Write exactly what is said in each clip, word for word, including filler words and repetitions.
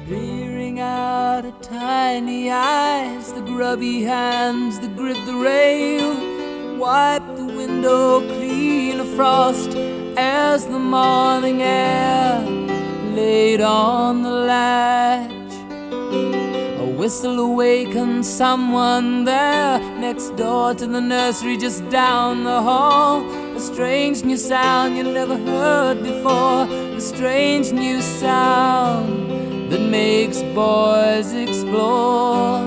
Peering out at tiny eyes, the grubby hands that grip the rail, wipe the window clean of frost as the morning air laid on the latch. A whistle awakens someone there, next door to the nursery, just down the hall. A strange new sound you never heard before, a strange new sound that makes boys explore.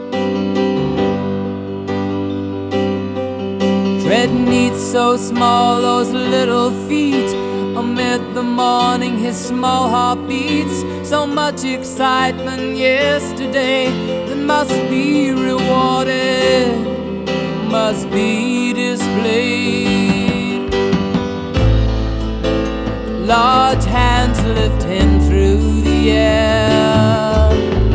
Tread neat, so small, those little feet, amid the morning his small heart beats. So much excitement yesterday that must be rewarded, must be displayed. Large hands lift him through the air,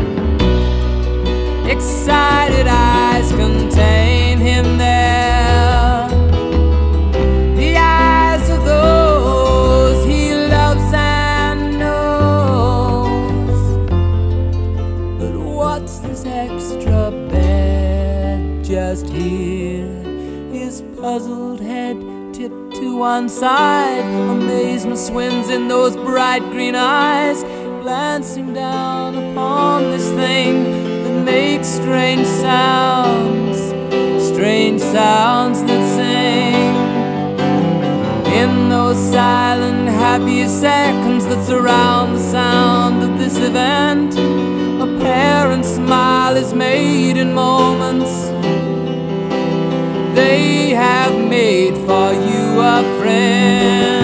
excited eyes contain him there. The eyes of those he loves and knows. But what's this extra bed just here? His puzzled head tipped to one side, amazement swims in those bright green eyes, glancing down upon this thing that makes strange sounds, strange sounds that sing. In those silent, happy seconds that surround the sound of this event, a parent's smile is made in moments. They have made for you a friend.